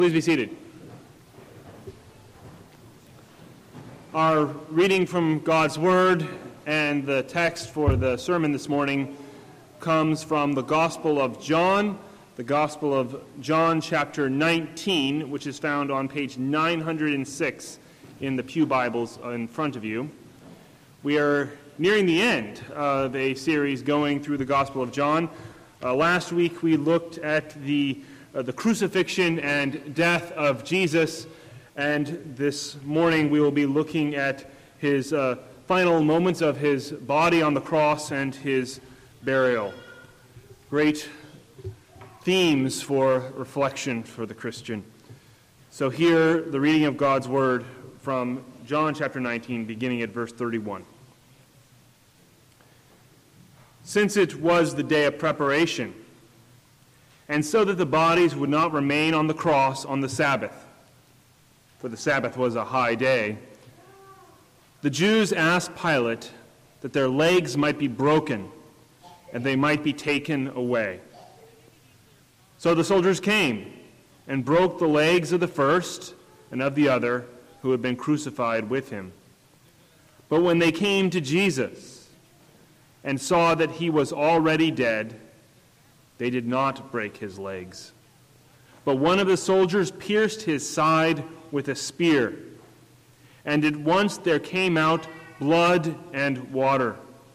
Please be seated. Our reading from God's Word and the text for the sermon this morning comes from the Gospel of John, chapter 19, which is found on page 906 in the Pew Bibles in front of you. We are nearing the end of a series going through the Gospel of John. Last week we looked at the crucifixion and death of Jesus, and this morning we will be looking at his final moments of his body on the cross and his burial. Great themes for reflection for the Christian. So here, the reading of God's Word from John chapter 19, beginning at verse 31. Since it was the day of preparation, and so that the bodies would not remain on the cross on the Sabbath, for the Sabbath was a high day, the Jews asked Pilate that their legs might be broken and they might be taken away. So the soldiers came and broke the legs of the first and of the other who had been crucified with him. But when they came to Jesus and saw that he was already dead, they did not break his legs. But one of the soldiers pierced his side with a spear, and at once there came out blood and water.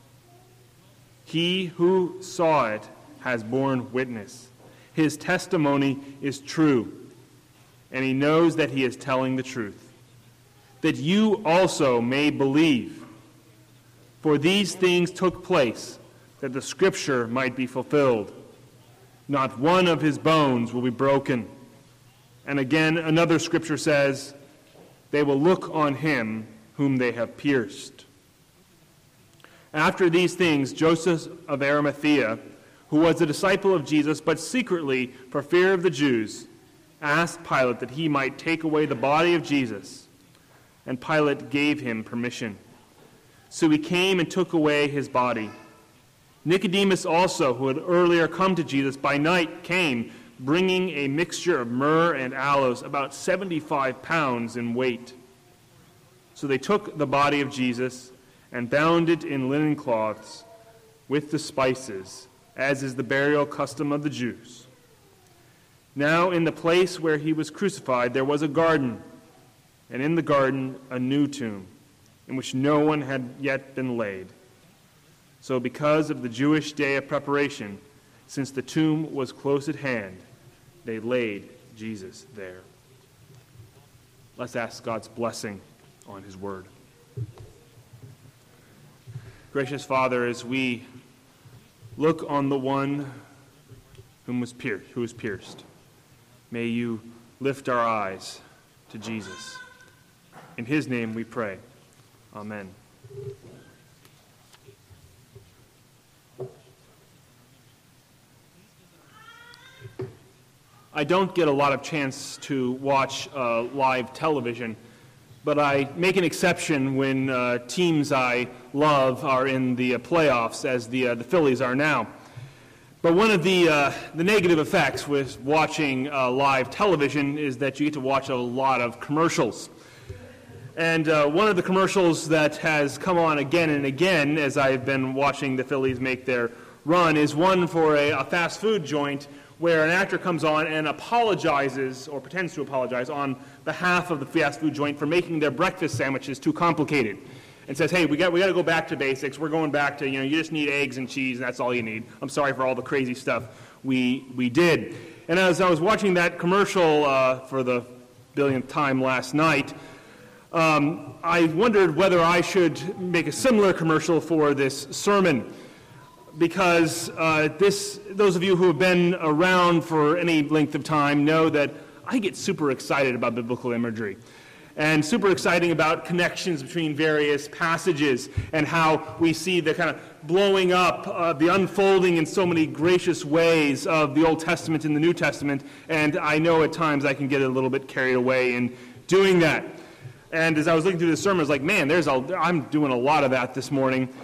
He who saw it has borne witness. His testimony is true, and he knows that he is telling the truth, that you also may believe. For these things took place, that the scripture might be fulfilled. Not one of his bones will be broken. And again, another scripture says, they will look on him whom they have pierced. After these things, Joseph of Arimathea, who was a disciple of Jesus, but secretly, for fear of the Jews, asked Pilate that he might take away the body of Jesus. And Pilate gave him permission. So he came and took away his body. Nicodemus also, who had earlier come to Jesus by night, came, bringing a mixture of myrrh and aloes, about 75 pounds in weight. So they took the body of Jesus and bound it in linen cloths with the spices, as is the burial custom of the Jews. Now in the place where he was crucified there was a garden, and in the garden a new tomb, in which no one had yet been laid. So because of the Jewish day of preparation, since the tomb was close at hand, they laid Jesus there. Let's ask God's blessing on his word. Gracious Father, as we look on the one who was pierced, may you lift our eyes to Jesus. In his name we pray. Amen. I don't get a lot of chance to watch live television, but I make an exception when teams I love are in the playoffs, as the Phillies are now. But one of the negative effects with watching live television is that you get to watch a lot of commercials. And one of the commercials that has come on again and again as I've been watching the Phillies make their run is one for a fast food joint where an actor comes on and apologizes, or pretends to apologize, on behalf of the fast food joint for making their breakfast sandwiches too complicated. And says, hey, we got to go back to basics. We're going back to, you just need eggs and cheese, and that's all you need. I'm sorry for all the crazy stuff we did. And as I was watching that commercial for the billionth time last night, I wondered whether I should make a similar commercial for this sermon, because those of you who have been around for any length of time know that I get super excited about biblical imagery and super exciting about connections between various passages and how we see the kind of blowing up, the unfolding in so many gracious ways of the Old Testament and the New Testament, and I know at times I can get a little bit carried away in doing that. And as I was looking through the sermon, I was like, man, I'm doing a lot of that this morning.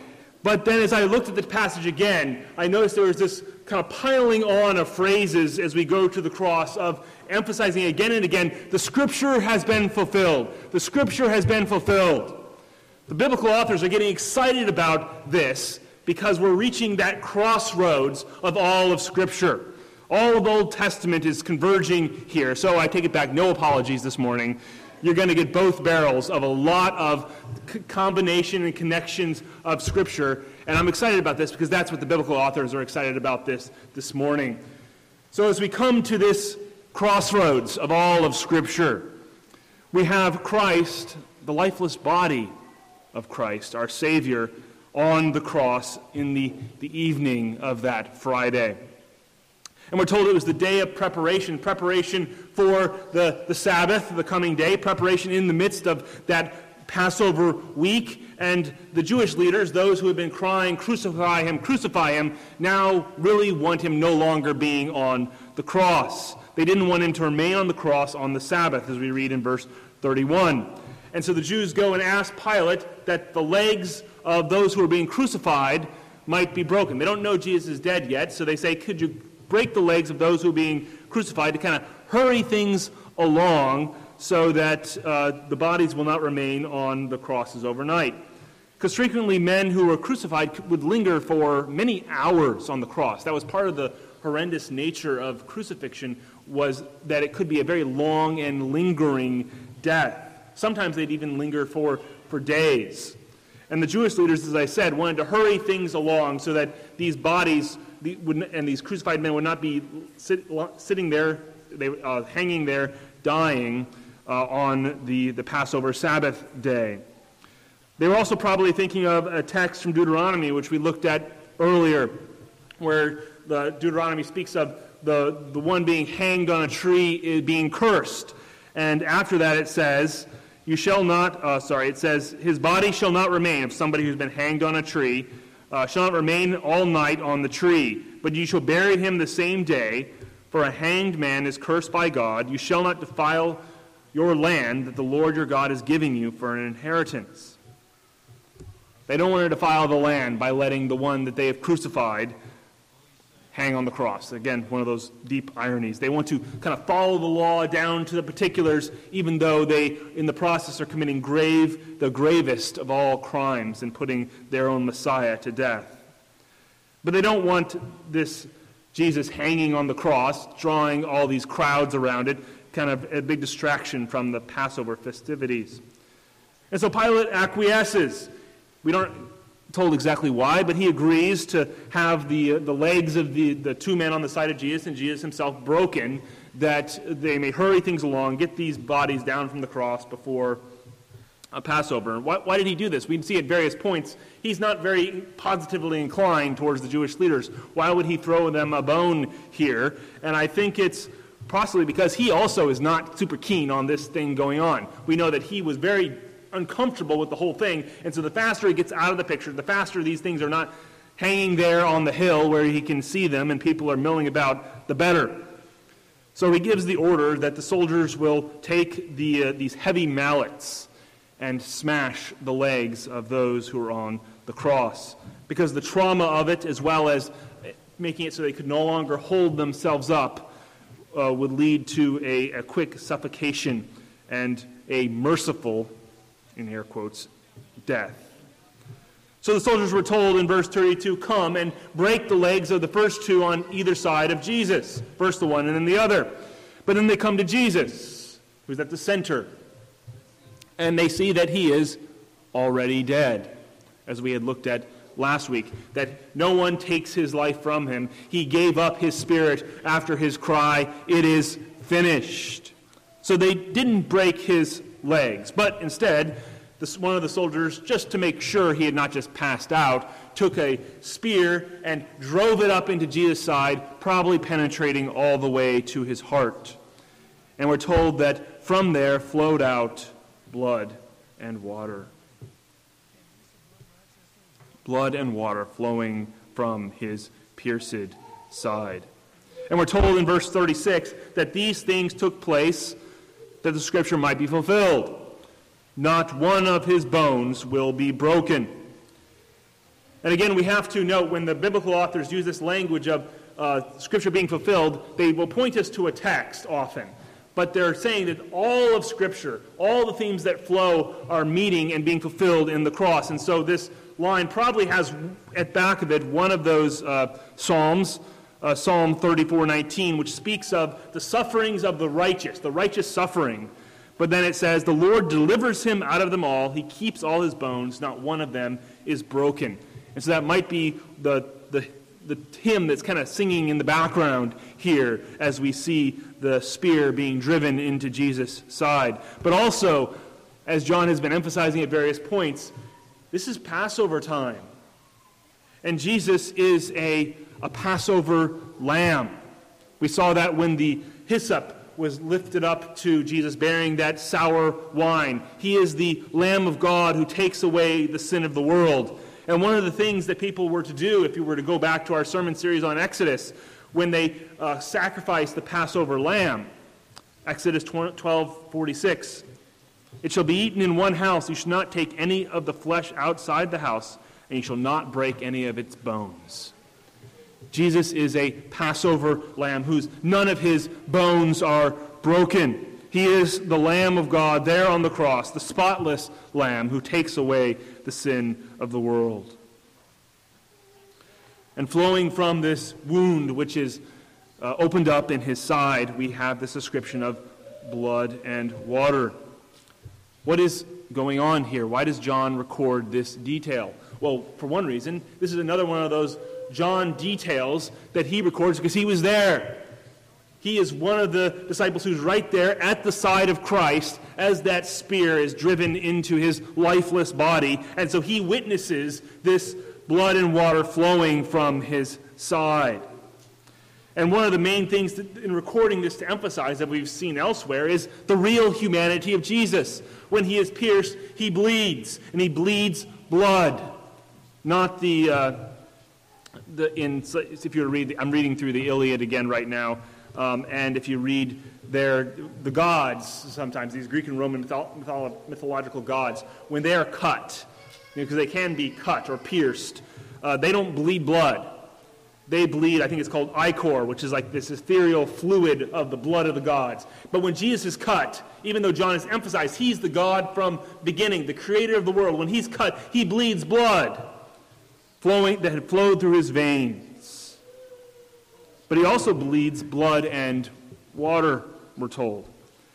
But then as I looked at the passage again, I noticed there was this kind of piling on of phrases as we go to the cross of emphasizing again and again, the Scripture has been fulfilled. The Scripture has been fulfilled. The biblical authors are getting excited about this because we're reaching that crossroads of all of Scripture. All of the Old Testament is converging here. So I take it back, no apologies this morning. You're going to get both barrels of a lot of combination and connections of Scripture. And I'm excited about this because that's what the biblical authors are excited about this morning. So as we come to this crossroads of all of Scripture, we have Christ, the lifeless body of Christ, our Savior, on the cross in the evening of that Friday. And we're told it was the day of preparation for the Sabbath, the coming day, preparation in the midst of that Passover week. And the Jewish leaders, those who had been crying, crucify him, now really want him no longer being on the cross. They didn't want him to remain on the cross on the Sabbath, as we read in verse 31. And so the Jews go and ask Pilate that the legs of those who are being crucified might be broken. They don't know Jesus is dead yet, so they say, could you break the legs of those who are being crucified to kind of hurry things along so that the bodies will not remain on the crosses overnight. Because frequently men who were crucified would linger for many hours on the cross. That was part of the horrendous nature of crucifixion, was that it could be a very long and lingering death. Sometimes they'd even linger for days. And the Jewish leaders, as I said, wanted to hurry things along so that these bodies and these crucified men would not be sitting there, hanging there, dying on the Passover Sabbath day. They were also probably thinking of a text from Deuteronomy, which we looked at earlier, where the Deuteronomy speaks of the one being hanged on a tree being cursed. And after that it says, his body shall not remain, of somebody who's been hanged on a tree, shall not remain all night on the tree, but you shall bury him the same day, for a hanged man is cursed by God. You shall not defile your land that the Lord your God is giving you for an inheritance. They don't want to defile the land by letting the one that they have crucified hang on the cross. Again, one of those deep ironies. They want to kind of follow the law down to the particulars, even though they, in the process, are committing the gravest of all crimes and putting their own Messiah to death. But they don't want this Jesus hanging on the cross, drawing all these crowds around it, kind of a big distraction from the Passover festivities. And so Pilate acquiesces. We aren't told exactly why, but he agrees to have the legs of the two men on the side of Jesus and Jesus himself broken, that they may hurry things along, get these bodies down from the cross before Passover. Why did he do this? We can see at various points he's not very positively inclined towards the Jewish leaders. Why would he throw them a bone here? And I think it's possibly because he also is not super keen on this thing going on. We know that he was very uncomfortable with the whole thing, and so the faster he gets out of the picture, the faster these things are not hanging there on the hill where he can see them and people are milling about, the better. So he gives the order that the soldiers will take these heavy mallets and smash the legs of those who are on the cross, because the trauma of it, as well as making it so they could no longer hold themselves up, would lead to a quick suffocation and a merciful, in air quotes, death. So the soldiers were told in verse 32, come and break the legs of the first two on either side of Jesus. First the one and then the other. But then they come to Jesus, who's at the center. And they see that he is already dead, as we had looked at last week, that no one takes his life from him. He gave up his spirit after his cry, it is finished. So they didn't break his legs, but instead, one of the soldiers, just to make sure he had not just passed out, took a spear and drove it up into Jesus' side, probably penetrating all the way to his heart. And we're told that from there flowed out blood and water. Blood and water flowing from his pierced side. And we're told in verse 36 that these things took place that the scripture might be fulfilled. Not one of his bones will be broken. And again, we have to note when the biblical authors use this language of Scripture being fulfilled, they will point us to a text often. But they're saying that all of Scripture, all the themes that flow are meeting and being fulfilled in the cross. And so this line probably has at back of it one of those Psalms, Psalm 34:19, which speaks of the sufferings of the righteous suffering. But then it says, the Lord delivers him out of them all. He keeps all his bones. Not one of them is broken. And so that might be the hymn that's kind of singing in the background here as we see the spear being driven into Jesus' side. But also, as John has been emphasizing at various points, this is Passover time. And Jesus is a Passover lamb. We saw that when the hyssop was lifted up to Jesus bearing that sour wine. He is the Lamb of God who takes away the sin of the world. And one of the things that people were to do, if you were to go back to our sermon series on Exodus, when they sacrificed the Passover lamb, Exodus 12:46, it shall be eaten in one house. You shall not take any of the flesh outside the house, and you shall not break any of its bones. Jesus is a Passover lamb whose none of his bones are broken. He is the Lamb of God there on the cross, the spotless Lamb who takes away the sin of the world. And flowing from this wound which is opened up in his side, we have this description of blood and water. What is going on here? Why does John record this detail? Well, for one reason, this is another one of those John details that he records because he was there. He is one of the disciples who's right there at the side of Christ as that spear is driven into his lifeless body. And so he witnesses this blood and water flowing from his side. And one of the main things in recording this to emphasize that we've seen elsewhere is the real humanity of Jesus. When he is pierced, he bleeds, and he bleeds blood. Not if you read, I'm reading through the Iliad again right now, and if you read there, the gods, sometimes these Greek and Roman mythological gods, when they are cut, because they can be cut or pierced, they don't bleed blood. They bleed, I think it's called ichor, which is like this ethereal fluid of the blood of the gods. But when Jesus is cut, even though John has emphasized he's the God from beginning, the creator of the world, when he's cut, he bleeds blood that had flowed through his veins. But he also bleeds blood and water, we're told.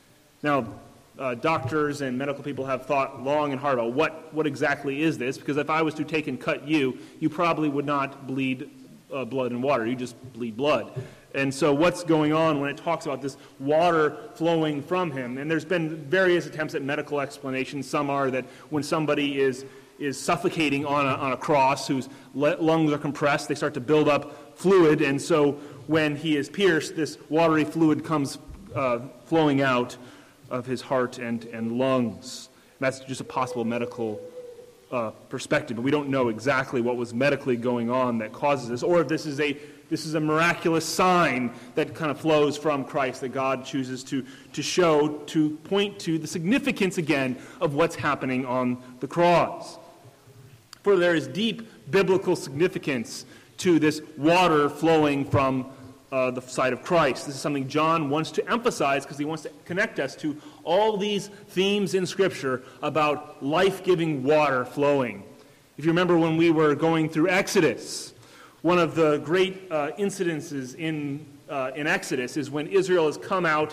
Now, doctors and medical people have thought long and hard about what exactly is this, because if I was to take and cut you, you probably would not bleed blood and water. You just bleed blood. And so what's going on when it talks about this water flowing from him? And there's been various attempts at medical explanations. Some are that when somebody is suffocating on a cross, whose lungs are compressed, they start to build up fluid, and so when he is pierced, this watery fluid comes flowing out of his heart and lungs. And that's just a possible medical perspective, but we don't know exactly what was medically going on that causes this, or if this is a miraculous sign that kind of flows from Christ that God chooses to show, to point to the significance again of what's happening on the cross. For there is deep biblical significance to this water flowing from the side of Christ. This is something John wants to emphasize because he wants to connect us to all these themes in Scripture about life-giving water flowing. If you remember when we were going through Exodus, one of the great incidences in Exodus is when Israel has come out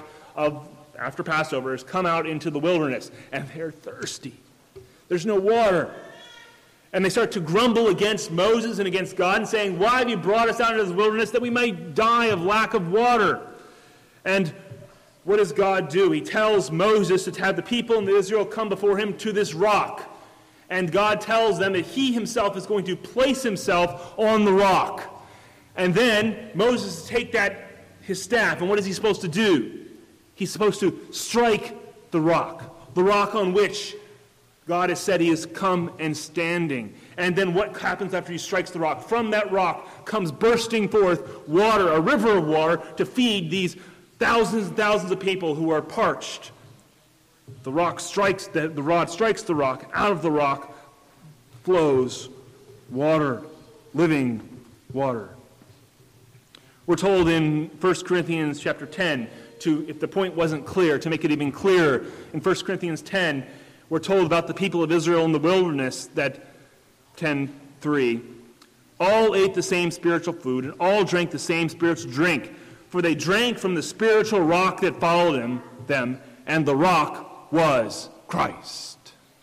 after Passover, has come out into the wilderness, and they're thirsty. There's no water. And they start to grumble against Moses and against God and saying, why have you brought us out into this wilderness that we might die of lack of water? And what does God do? He tells Moses to have the people in Israel come before him to this rock. And God tells them that he himself is going to place himself on the rock. And then Moses will take his staff, and what is he supposed to do? He's supposed to strike the rock on which God has said he has come and standing. And then what happens after he strikes the rock? From that rock comes bursting forth water, a river of water, to feed these thousands and thousands of people who are parched. The rod strikes the rock. Out of the rock flows water, living water. We're told in 1 Corinthians chapter 10, if the point wasn't clear, to make it even clearer, in 1 Corinthians 10, we're told about the people of Israel in the wilderness that 10:3, all ate the same spiritual food and all drank the same spiritual drink, for they drank from the spiritual rock that followed them, and the rock was Christ.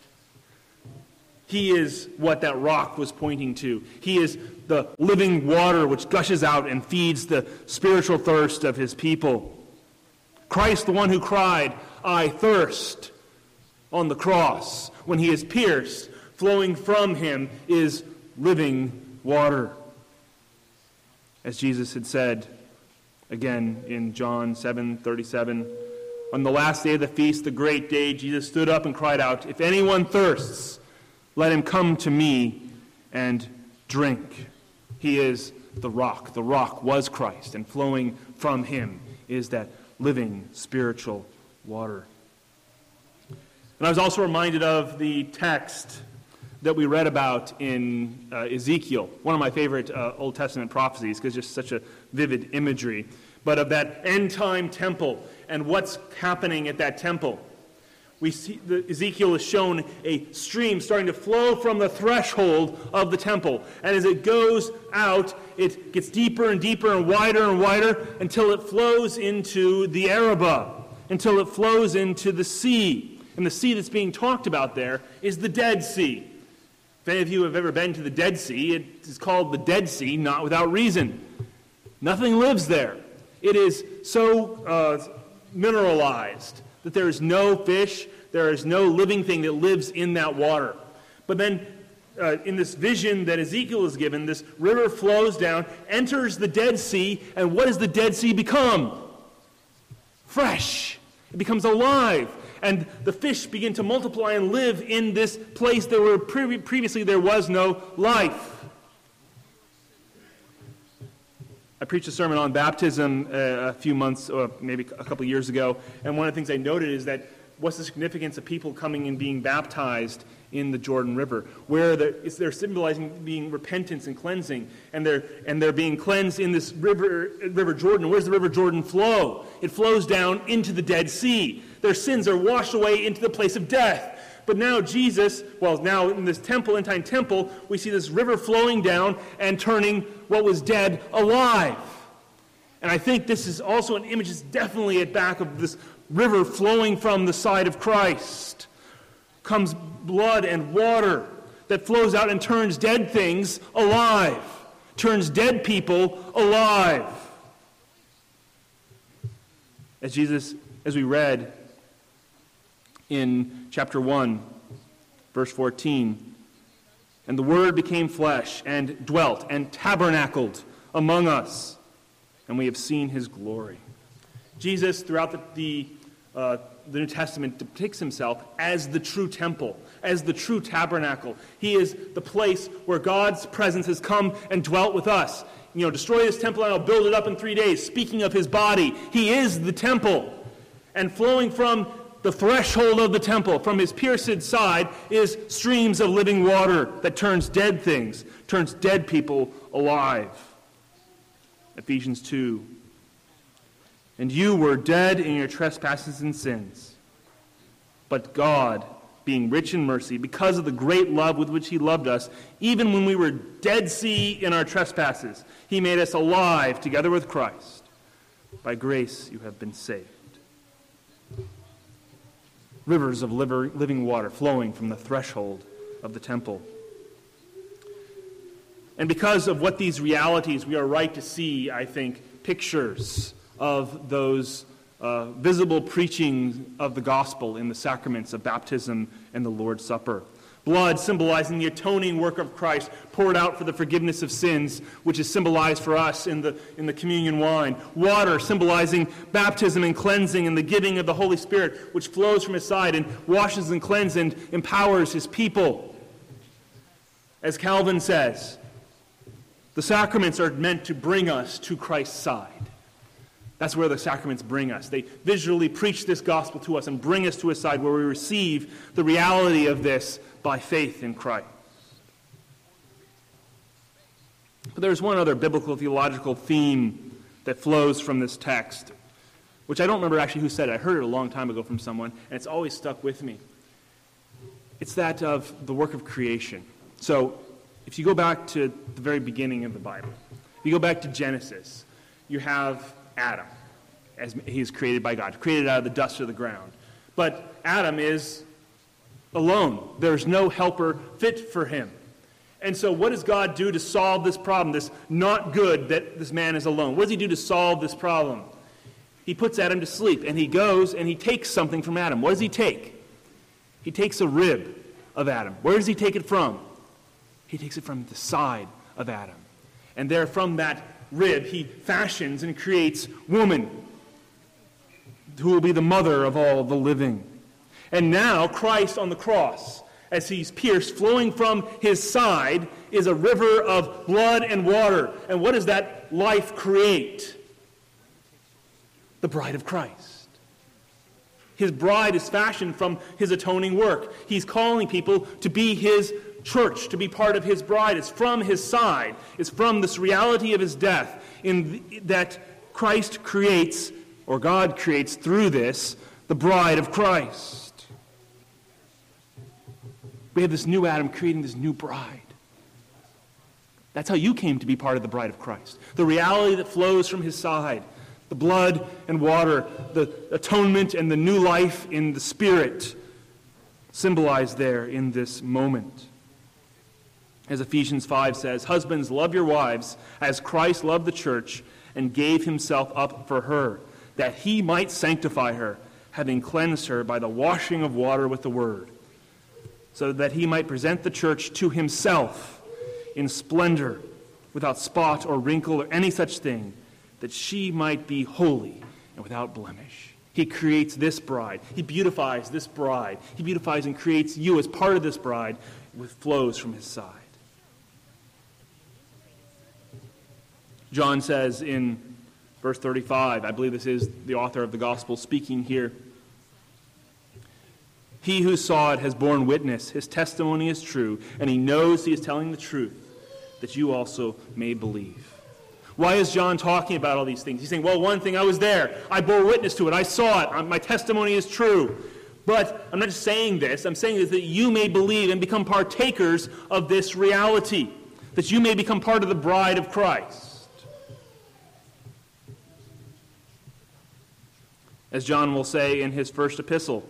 He is what that rock was pointing to. He is the living water which gushes out and feeds the spiritual thirst of his people. Christ, the one who cried, "I thirst," on the cross, when he is pierced, flowing from him is living water. As Jesus had said, again in John 7:37, on the last day of the feast, the great day, Jesus stood up and cried out, "If anyone thirsts, let him come to me and drink." He is the rock. The rock was Christ, and flowing from him is that living spiritual water. And I was also reminded of the text that we read about in Ezekiel, one of my favorite Old Testament prophecies, because it's just such a vivid imagery, but of that end-time temple and what's happening at that temple. We see Ezekiel is shown a stream starting to flow from the threshold of the temple. And as it goes out, it gets deeper and deeper and wider until it flows into the Arabah, until it flows into the sea. And the sea that's being talked about there is the Dead Sea. If any of you have ever been to the Dead Sea, it is called the Dead Sea, not without reason. Nothing lives there. It is so mineralized that there is no fish, there is no living thing that lives in that water. But then in this vision that Ezekiel is given, this river flows down, enters the Dead Sea, and what does the Dead Sea become? Fresh. It becomes alive. And the fish begin to multiply and live in this place where previously there was no life. I preached a sermon on baptism a few months, or maybe a couple years ago, and one of the things I noted is that what's the significance of people coming and being baptized in the Jordan River, where they're symbolizing being repentance and cleansing, and they're being cleansed in this river Jordan. Where does the river Jordan flow? It flows down into the Dead Sea. Their sins are washed away into the place of death. But now now in this temple, end-time temple, we see this river flowing down and turning what was dead alive. And I think this is also an image that's definitely at back of this river flowing from the side of Christ. Comes blood and water that flows out and turns dead things alive, turns dead people alive. As we read in chapter 1, verse 14, and the Word became flesh and dwelt and tabernacled among us, and we have seen his glory. Jesus, throughout the New Testament, depicts himself as the true temple, as the true tabernacle. He is the place where God's presence has come and dwelt with us. Destroy this temple and I'll build it up in 3 days. Speaking of his body, he is the temple. And flowing from the threshold of the temple, from his pierced side, is streams of living water that turns dead things, turns dead people alive. Ephesians 2. And you were dead in your trespasses and sins. But God, being rich in mercy, because of the great love with which he loved us, even when we were dead in our trespasses, he made us alive together with Christ. By grace you have been saved. Rivers of living water flowing from the threshold of the temple. And because of what these realities, we are right to see, I think, pictures of those visible preaching of the gospel in the sacraments of baptism and the Lord's Supper. Blood symbolizing the atoning work of Christ poured out for the forgiveness of sins, which is symbolized for us in the communion wine. Water symbolizing baptism and cleansing and the giving of the Holy Spirit, which flows from his side and washes and cleanses and empowers his people. As Calvin says, the sacraments are meant to bring us to Christ's side. That's where the sacraments bring us. They visually preach this gospel to us and bring us to his side where we receive the reality of this by faith in Christ. But there's one other biblical theological theme that flows from this text, which I don't remember actually who said it. I heard it a long time ago from someone, and it's always stuck with me. It's that of the work of creation. So if you go back to the very beginning of the Bible, if you go back to Genesis, you have Adam, as he is created by God, created out of the dust of the ground. But Adam is alone. There's no helper fit for him. And so what does God do to solve this problem, this not good that this man is alone? What does he do to solve this problem? He puts Adam to sleep, and he goes and he takes something from Adam. What does he take? He takes a rib of Adam. Where does he take it from? He takes it from the side of Adam. And there from that rib he fashions and creates woman, who will be the mother of all the living. And now Christ on the cross, as he's pierced, flowing from his side is a river of blood and water. And what does that life create? The bride of Christ. His bride is fashioned from his atoning work. He's calling people to be his church, to be part of his bride. It's from his side. It's from this reality of his death that Christ creates, or God creates through this, the bride of Christ. We have this new Adam creating this new bride. That's how you came to be part of the bride of Christ. The reality that flows from his side, the blood and water, the atonement and the new life in the Spirit, symbolized there in this moment. As Ephesians 5 says, "Husbands, love your wives as Christ loved the church and gave himself up for her, that he might sanctify her, having cleansed her by the washing of water with the word, so that he might present the church to himself in splendor, without spot or wrinkle or any such thing, that she might be holy and without blemish." He creates this bride. He beautifies this bride. He beautifies and creates you as part of this bride, with flows from his side. John says in verse 35, I believe this is the author of the gospel speaking here, "He who saw it has borne witness. His testimony is true, and he knows he is telling the truth, that you also may believe." Why is John talking about all these things? He's saying, well, one thing, I was there. I bore witness to it. I saw it. My testimony is true. But I'm not just saying this. I'm saying this that you may believe and become partakers of this reality, that you may become part of the bride of Christ. As John will say in his first epistle,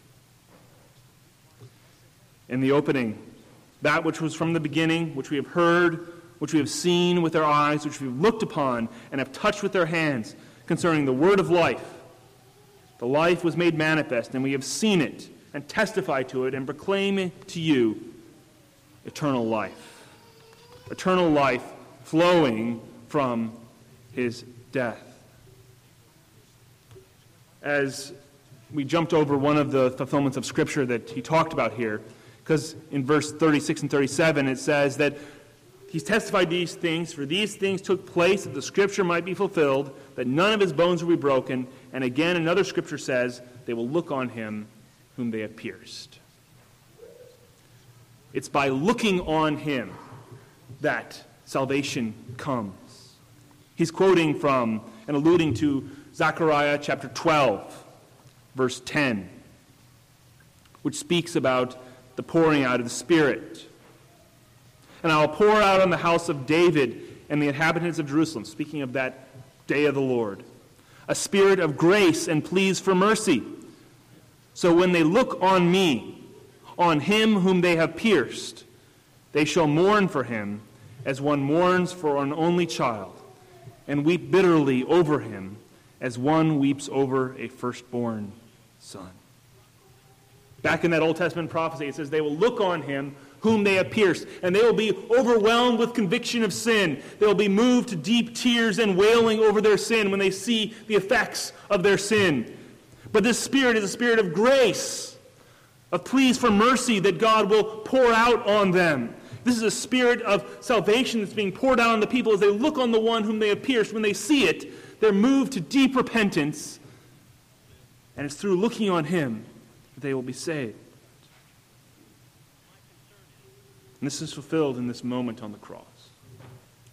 in the opening, that which was from the beginning, which we have heard, which we have seen with our eyes, which we have looked upon and have touched with our hands, concerning the word of life. The life was made manifest, and we have seen it, and testify to it, and proclaim it to you, eternal life. Eternal life flowing from his death. As we jumped over one of the fulfillments of Scripture that he talked about here, because in verse 36 and 37 it says that he's testified these things, for these things took place that the Scripture might be fulfilled, that none of his bones will be broken. And again, another Scripture says, they will look on him whom they have pierced. It's by looking on him that salvation comes. He's quoting from and alluding to Zechariah chapter 12, verse 10, which speaks about the pouring out of the Spirit. "And I will pour out on the house of David and the inhabitants of Jerusalem," speaking of that day of the Lord, "a spirit of grace and pleas for mercy. So when they look on me, on him whom they have pierced, they shall mourn for him as one mourns for an only child, and weep bitterly over him as one weeps over a firstborn son." Back in that Old Testament prophecy, it says they will look on him whom they have pierced, and they will be overwhelmed with conviction of sin. They will be moved to deep tears and wailing over their sin when they see the effects of their sin. But this Spirit is a spirit of grace, of pleas for mercy that God will pour out on them. This is a spirit of salvation that's being poured out on the people as they look on the one whom they have pierced. When they see it, they're moved to deep repentance, and it's through looking on him that they will be saved. And this is fulfilled in this moment on the cross.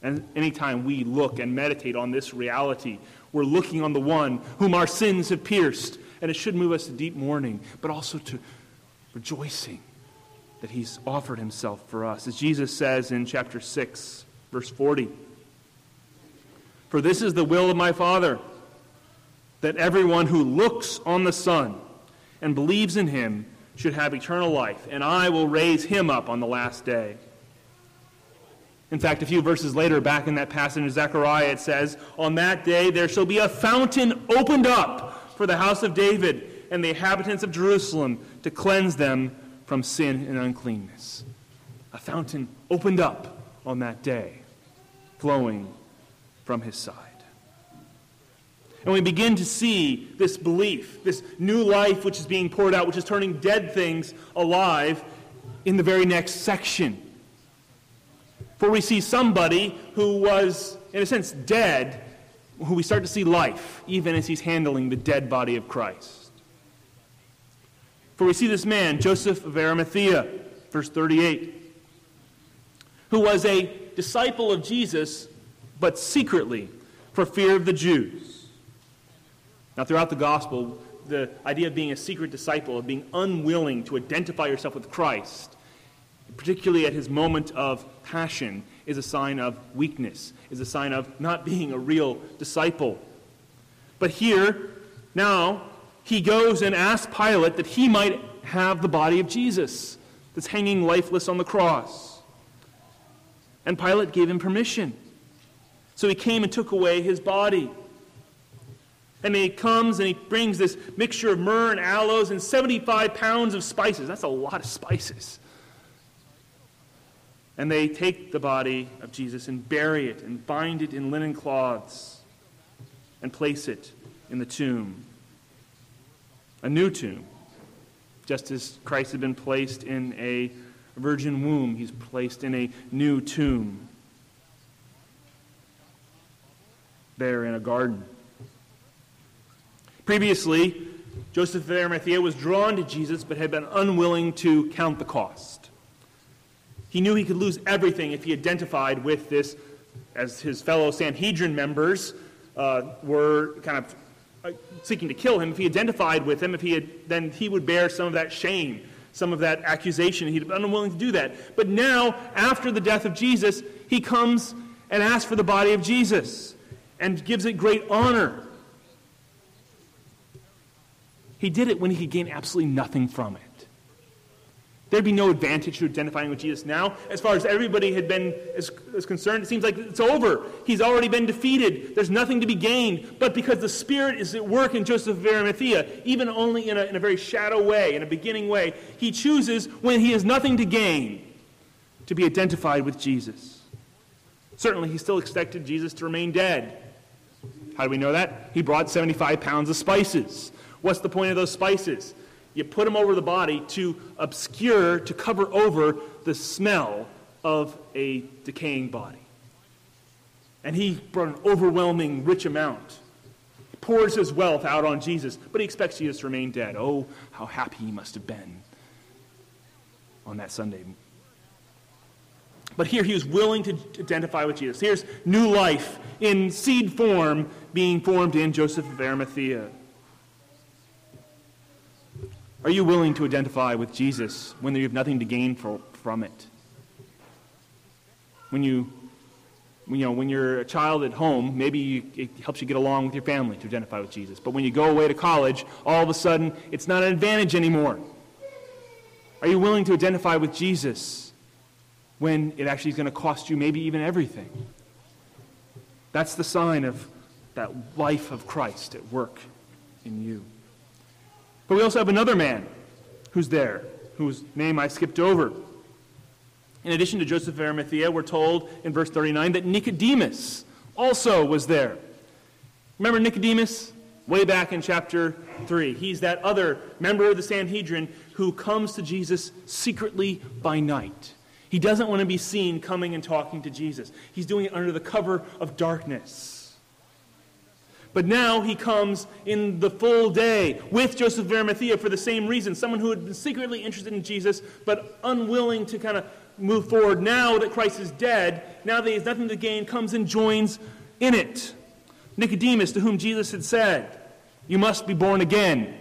And anytime we look and meditate on this reality, we're looking on the one whom our sins have pierced. And it should move us to deep mourning, but also to rejoicing that he's offered himself for us. As Jesus says in chapter 6, verse 40, "For this is the will of my Father, that everyone who looks on the Son and believes in him should have eternal life, and I will raise him up on the last day." In fact, a few verses later, back in that passage in Zechariah, it says, "On that day there shall be a fountain opened up for the house of David and the inhabitants of Jerusalem to cleanse them from sin and uncleanness." A fountain opened up on that day, flowing from his side. And we begin to see this belief, this new life which is being poured out, which is turning dead things alive in the very next section. For we see somebody who was, in a sense, dead, who we start to see life, even as he's handling the dead body of Christ. For we see this man, Joseph of Arimathea, verse 38, who was a disciple of Jesus, but secretly, for fear of the Jews. Now, throughout the gospel, the idea of being a secret disciple, of being unwilling to identify yourself with Christ, particularly at his moment of passion, is a sign of weakness, is a sign of not being a real disciple. But here, now, he goes and asks Pilate that he might have the body of Jesus that's hanging lifeless on the cross. And Pilate gave him permission. So he came and took away his body. And he comes and he brings this mixture of myrrh and aloes and 75 pounds of spices. That's a lot of spices. And they take the body of Jesus and bury it and bind it in linen cloths and place it in the tomb. A new tomb. Just as Christ had been placed in a virgin womb, he's placed in a new tomb. There in a garden. Previously, Joseph of Arimathea was drawn to Jesus but had been unwilling to count the cost. He knew he could lose everything if he identified with this, as his fellow Sanhedrin members were kind of seeking to kill him. If he identified with him, then he would bear some of that shame, some of that accusation. He'd been unwilling to do that. But now, after the death of Jesus, he comes and asks for the body of Jesus and gives it great honor. He did it when he could gain absolutely nothing from it. There'd be no advantage to identifying with Jesus now. As far as everybody had been is concerned, it seems like it's over. He's already been defeated. There's nothing to be gained. But because the Spirit is at work in Joseph of Arimathea, even only in a very shadow way, in a beginning way, he chooses, when he has nothing to gain, to be identified with Jesus. Certainly, he still expected Jesus to remain dead. How do we know that? He brought 75 pounds of spices. What's the point of those spices? You put them over the body to obscure, to cover over the smell of a decaying body. And he brought an overwhelming, rich amount. He pours his wealth out on Jesus, but he expects Jesus to remain dead. Oh, how happy he must have been on that Sunday. But here he was willing to identify with Jesus. Here's new life in seed form being formed in Joseph of Arimathea. Are you willing to identify with Jesus when you have nothing to gain from it? When you're a child at home, maybe it helps you get along with your family to identify with Jesus. But when you go away to college, all of a sudden, it's not an advantage anymore. Are you willing to identify with Jesus when it actually is going to cost you maybe even everything? That's the sign of that life of Christ at work in you. But we also have another man who's there, whose name I skipped over. In addition to Joseph of Arimathea, we're told in verse 39 that Nicodemus also was there. Remember Nicodemus? Way back in chapter 3. He's that other member of the Sanhedrin who comes to Jesus secretly by night. He doesn't want to be seen coming and talking to Jesus. He's doing it under the cover of darkness. But now he comes in the full day with Joseph of Arimathea for the same reason. Someone who had been secretly interested in Jesus, but unwilling to kind of move forward now that Christ is dead, now that he has nothing to gain, comes and joins in it. Nicodemus, to whom Jesus had said, "You must be born again."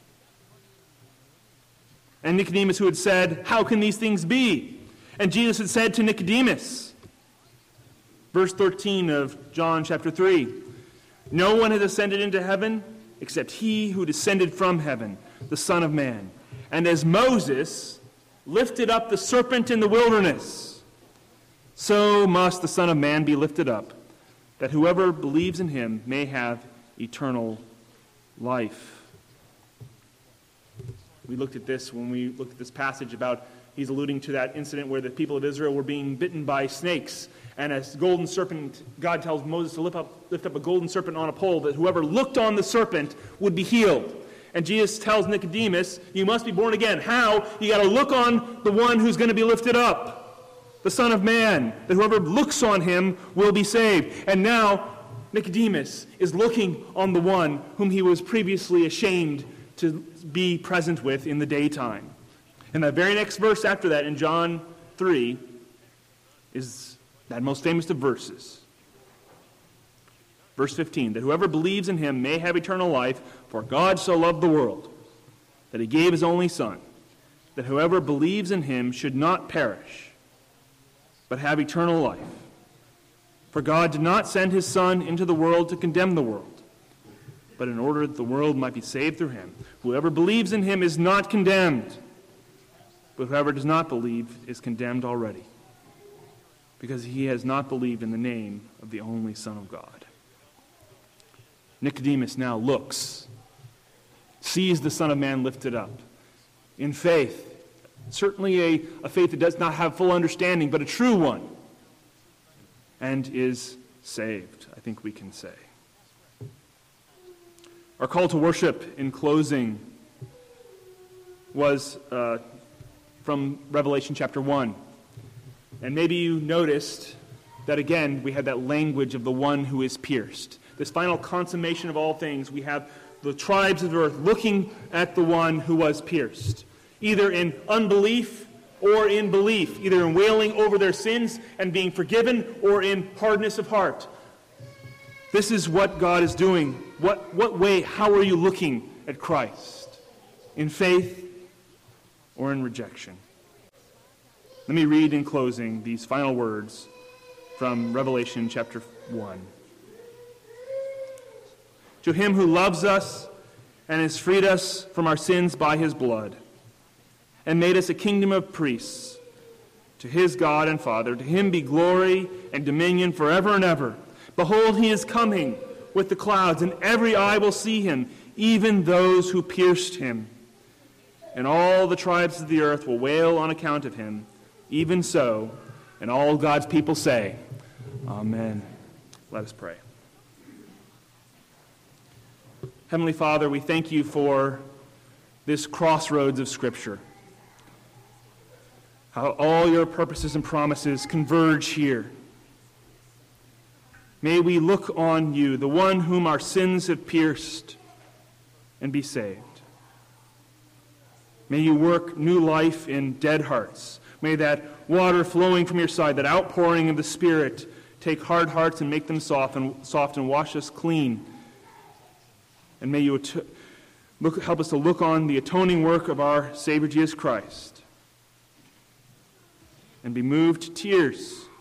And Nicodemus, who had said, "How can these things be?" And Jesus had said to Nicodemus, verse 13 of John chapter 3, "No one has ascended into heaven except he who descended from heaven, the Son of Man. And as Moses lifted up the serpent in the wilderness, so must the Son of Man be lifted up, that whoever believes in him may have eternal life." We looked at this when we looked at this passage about, he's alluding to that incident where the people of Israel were being bitten by snakes. And a golden serpent, God tells Moses to lift up a golden serpent on a pole, that whoever looked on the serpent would be healed. And Jesus tells Nicodemus, you must be born again. How? You got to look on the one who's going to be lifted up, the Son of Man, that whoever looks on him will be saved. And now Nicodemus is looking on the one whom he was previously ashamed to be present with in the daytime. And the very next verse after that, in John 3, is that most famous of verses. Verse 15, that whoever believes in him may have eternal life, for God so loved the world, that he gave his only Son, that whoever believes in him should not perish, but have eternal life. For God did not send his Son into the world to condemn the world, but in order that the world might be saved through him. Whoever believes in him is not condemned, but whoever does not believe is condemned already, because he has not believed in the name of the only Son of God. Nicodemus now looks, sees the Son of Man lifted up in faith, certainly a faith that does not have full understanding, but a true one, and is saved, I think we can say. Our call to worship in closing was from Revelation chapter 1. And maybe you noticed that again, we had that language of the one who is pierced. This final consummation of all things, we have the tribes of the earth looking at the one who was pierced, either in unbelief or in belief, either in wailing over their sins and being forgiven, or in hardness of heart. This is what God is doing. What way, how are you looking at Christ? In faith or in rejection? Let me read in closing these final words from Revelation chapter 1. To him who loves us and has freed us from our sins by his blood, and made us a kingdom of priests, to his God and Father, to him be glory and dominion forever and ever. Behold, he is coming with the clouds, and every eye will see him, even those who pierced him. And all the tribes of the earth will wail on account of him. Even so, and all God's people say, Amen. Let us pray. Heavenly Father, we thank you for this crossroads of Scripture. How all your purposes and promises converge here. May we look on you, the one whom our sins have pierced, and be saved. May you work new life in dead hearts. May that water flowing from your side, that outpouring of the Spirit, take hard hearts and make them soft and wash us clean. And may you help us to look on the atoning work of our Savior Jesus Christ and be moved to tears